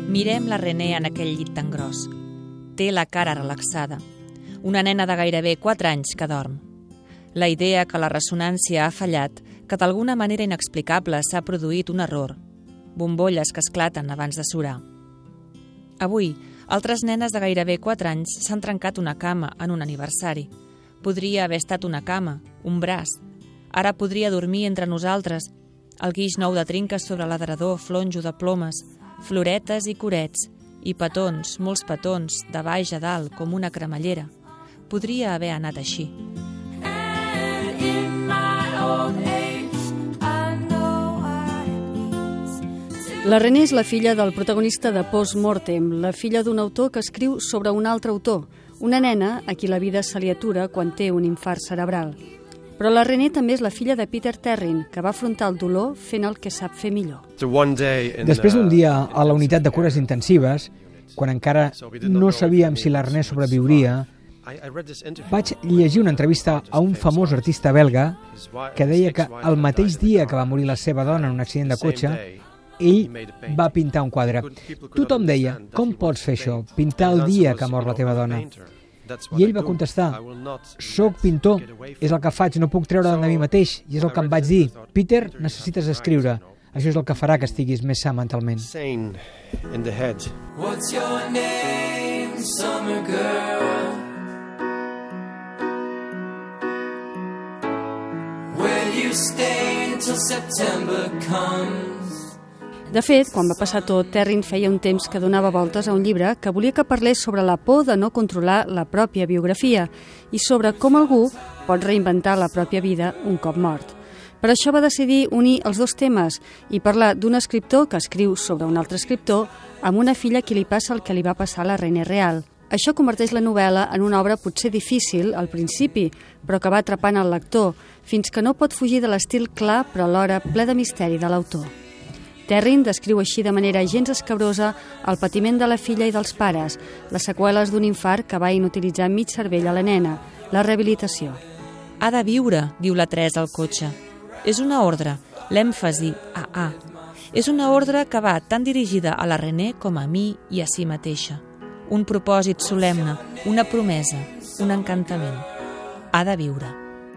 Mirem la René en aquell llit tan gros. Té la cara relaxada. Una nena de gairebé 4 anys que dorm. La idea que la ressonància ha fallat, que d'alguna manera inexplicable s'ha produït un error. Bombolles que esclaten abans de surar. Avui, altres nenes de gairebé 4 anys s'han trencat una cama en un aniversari. Podria haver estat una cama, un braç. Ara podria dormir entre nosaltres. El guix nou de trinques sobre l'adredor flonjo de plomes, floretes i corets, i petons, molts petons, de baix a dalt, com una cremallera. Podria haver anat així. La René és la filla del protagonista de Post-Mortem, la filla d'un autor que escriu sobre un altre autor, una nena a qui la vida se li atura quan té un infart cerebral. Però la René també és la filla de Peter Terrin, que va afrontar el dolor fent el que sap fer millor. Després d'un dia a la unitat de cures intensives, quan encara no sabíem si la René sobreviuria, vaig llegir una entrevista a un famós artista belga que deia que el mateix dia que va morir la seva dona en un accident de cotxe, ell va pintar un quadre. Tothom deia, com pots fer això, pintar el dia que mor la teva dona? I ell va contestar, soc pintor, és el que faig, no puc treure'l de mi mateix. I és el que em vaig dir, Peter, necessites escriure. Això és el que farà que estiguis més sa mentalment. What's your name, summer girl? Will you stay until September comes? De fet, quan va passar tot, Terrin feia un temps que donava voltes a un llibre que volia que parlés sobre la por de no controlar la pròpia biografia i sobre com algú pot reinventar la pròpia vida un cop mort. Per això va decidir unir els dos temes i parlar d'un escriptor que escriu sobre un altre escriptor amb una filla a qui li passa el que li va passar a la René Real. Això converteix la novel·la en una obra potser difícil al principi, però que va atrapant el lector, fins que no pot fugir de l'estil clar però alhora ple de misteri de l'autor. Terrin descriu així de manera gens escabrosa el patiment de la filla i dels pares, les seqüeles d'un infart que va inutilitzar mig cervell a la nena, la rehabilitació. Ha de viure, diu la Teresa al cotxe. És una ordre, l'èmfasi a A. És una ordre que va tan dirigida a la René com a mi i a si mateixa. Un propòsit solemne, una promesa, un encantament. Ha de viure.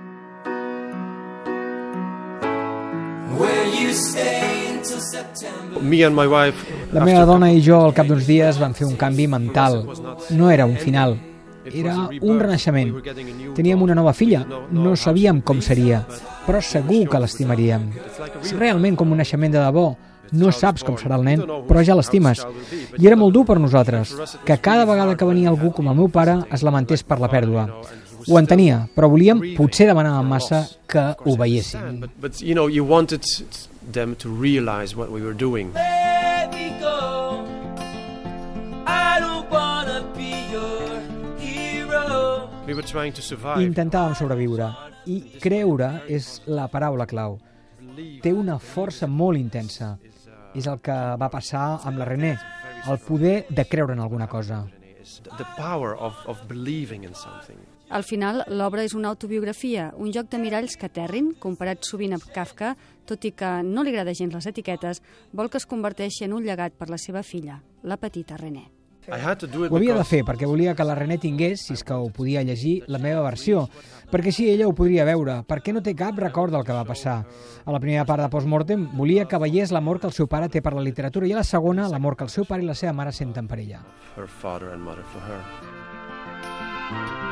La meva dona i jo al cap d'uns dies vam fer un canvi mental. No era un final, era un renaixement. Teníem una nova filla, no sabíem com seria, però segur que l'estimaríem. És realment com un naixement de debò. No saps com serà el nen, però ja l'estimes. I era molt dur per nosaltres, que cada vegada que venia algú com el meu pare es lamentés per la pèrdua. Ho entenia, però volíem, potser demanàvem massa, que ho veiessin. Them to realize what we were doing. Let me go. I don't wanna be your hero. We were trying to survive. Intentàvem sobreviure, i creure és la paraula clau. Té una força molt intensa. És el que va passar amb la René, el poder de creure en alguna cosa. The power of believing in something. Al final, l'obra és una autobiografia, un joc de miralls que Terrin, comparat sovint amb Kafka, tot i que no li agrada gens les etiquetes, vol que es converteixi en un llegat per la seva filla, la petita René. Ho havia de fer perquè volia que la René tingués, si és que ho podia llegir, la meva versió, perquè així ella ho podria veure, perquè no té cap record del que va passar. A la primera part de Post-Mortem volia que veiés l'amor que el seu pare té per la literatura i a la segona l'amor que el seu pare i la seva mare senten per ella. Her father and mother for her.